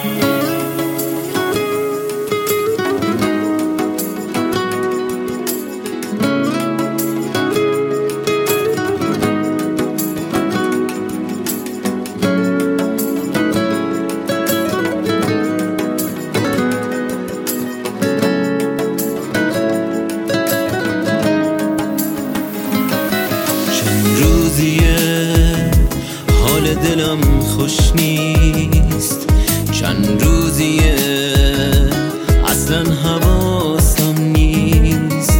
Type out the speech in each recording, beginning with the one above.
حال دلم خوش نیست، چند روزیه اصلا حواسم نیست.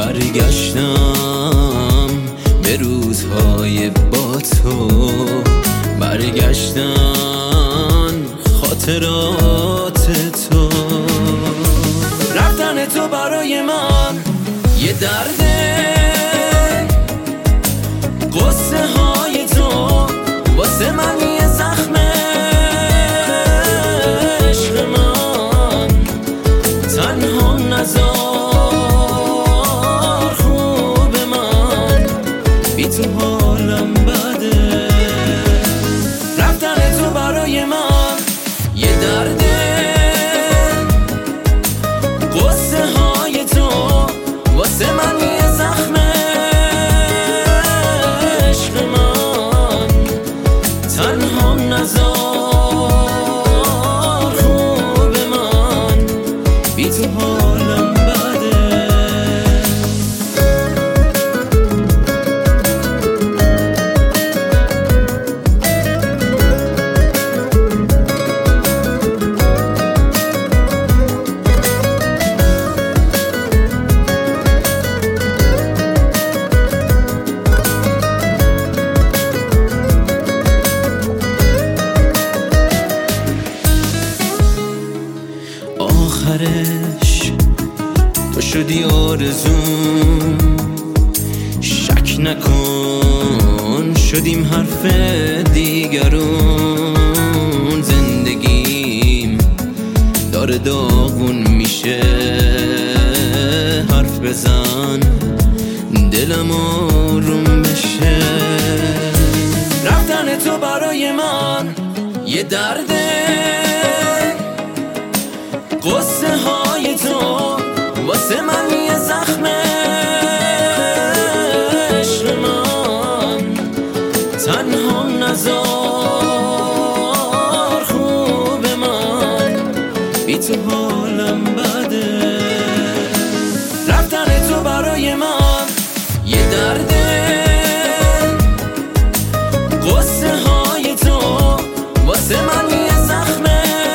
برگشتم به روزهای با تو، برگشتن خاطرات تو. رفتن تو برای من یه درده، قصه های تو واسه من یه زخمه. عشق من تنها نذار، خوب من بی تو حالم بده. رفتن تو برای من یه درده، قصه های تو واسه من یه زخمه. تنها نذار، خوب من بی تو حالم بده. آخرش تو شدی آرزوم، شک نکن شدیم حرف دیگرون. زندگیم داره داغون میشه، حرف بزن دلم آروم بشه. رفتن تو برای من یه درده، قصه های تو واسه من یه زخمه. عشق من تنها نذار، خوب من بی تو حالم بده. رفتن تو برای من یه درده، قصه های تو واسه من یه زخمه.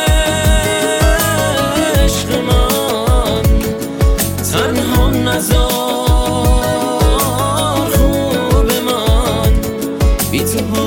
تنها نذار، خوب من بی تو